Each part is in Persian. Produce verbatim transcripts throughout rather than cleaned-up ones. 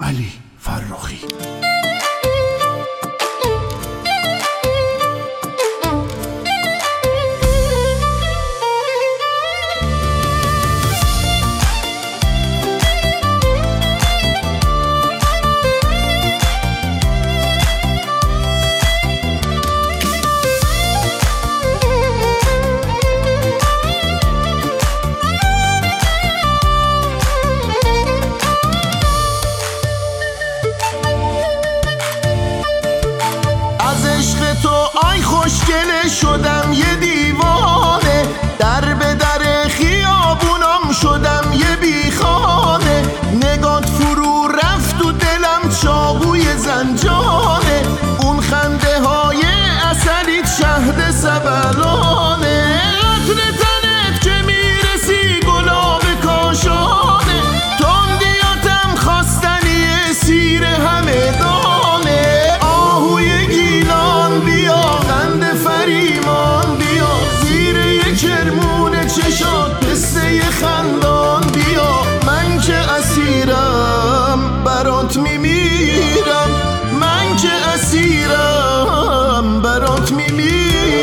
علی فرخی. آی خوشگله شدم یه دیوانه، در به در خیابونم شدم یه بیخانه، نگات فرو رفت و دلم چاقوی زنجانه، اون خنده های اثریت شهد سبلانه، عطر تنت که میرسی گلاب کاشانه، تندیاتم خواستنی سیر همدانه، آهوی گیلان بیا قند فریمان بیا، زیر یک کرمون چشات پسته خندان بیا، من که اسیرم برات میمیرم، من که اسیرم برات میمیرم.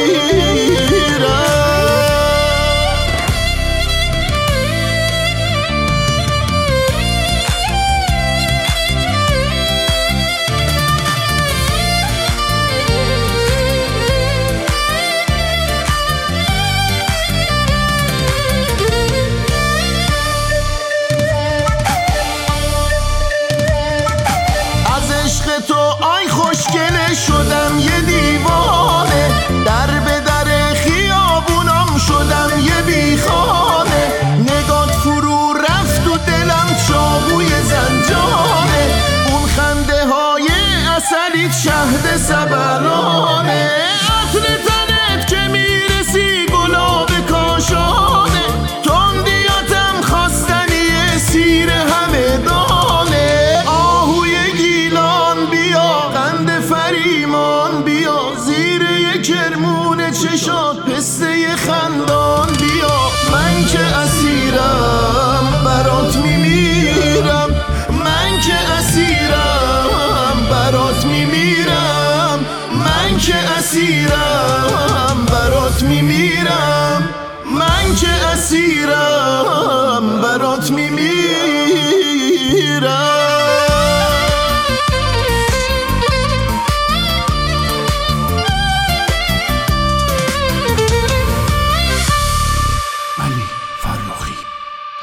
تو آی خوشگله شدم یه دیوانه، در به در خیابونم شدم یه بیخانه، نگات فرو رفت و دلم چاقوی زنجانه، اون خنده های اثریت شهد سبلانه، عطر تنت که میرسی گلاب کاشانه، تندیاتم خواستنی سیر همدانه، آهوی گیلان بیا قند فریمان بیا، زیر یک کرمون چشات پسته خندان بیا، من که اسیرم برات میمیرم، من که اسیرم برات میمیرم، من که اسیرم برات میمیرم، من که اسیرم برات میمیرم.